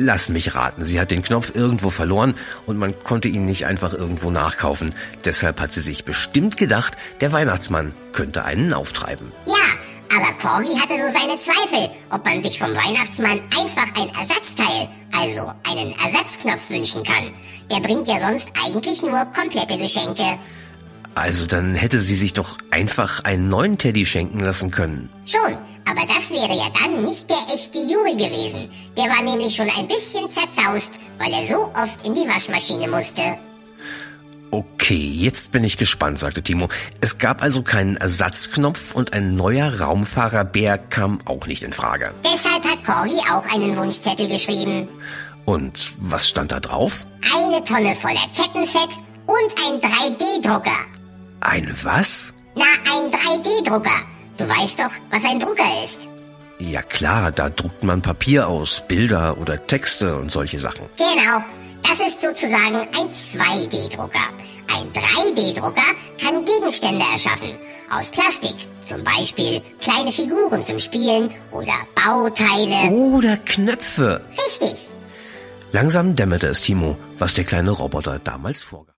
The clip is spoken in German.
Lass mich raten, sie hat den Knopf irgendwo verloren und man konnte ihn nicht einfach irgendwo nachkaufen. Deshalb hat sie sich bestimmt gedacht, der Weihnachtsmann könnte einen auftreiben. Ja, aber Corgi hatte so seine Zweifel, ob man sich vom Weihnachtsmann einfach ein Ersatzteil, also einen Ersatzknopf wünschen kann. Der bringt ja sonst eigentlich nur komplette Geschenke. Also dann hätte sie sich doch einfach einen neuen Teddy schenken lassen können. Schon, aber das wäre ja dann nicht der echte Juri gewesen. Der war nämlich schon ein bisschen zerzaust, weil er so oft in die Waschmaschine musste. Okay, jetzt bin ich gespannt, sagte Timo. Es gab also keinen Ersatzknopf und ein neuer Raumfahrer-Bär kam auch nicht in Frage. Deshalb hat Corgi auch einen Wunschzettel geschrieben. Und was stand da drauf? Eine Tonne voller Kettenfett und ein 3D-Drucker. Ein was? Na, ein 3D-Drucker. Du weißt doch, was ein Drucker ist. Ja klar, da druckt man Papier aus, Bilder oder Texte und solche Sachen. Genau, das ist sozusagen ein 2D-Drucker. Ein 3D-Drucker kann Gegenstände erschaffen. Aus Plastik, zum Beispiel kleine Figuren zum Spielen oder Bauteile. Oder Knöpfe. Richtig. Langsam dämmerte es Timo, was der kleine Roboter damals vorgab.